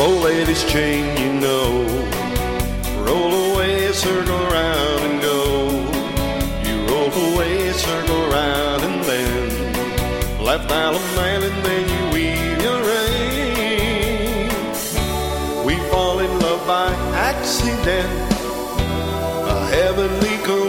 Old lady's chain, you know. Roll away, circle around and go. You roll away, circle around and then left Isle of Man and then you weave your rain. We fall in love by accident, a heavenly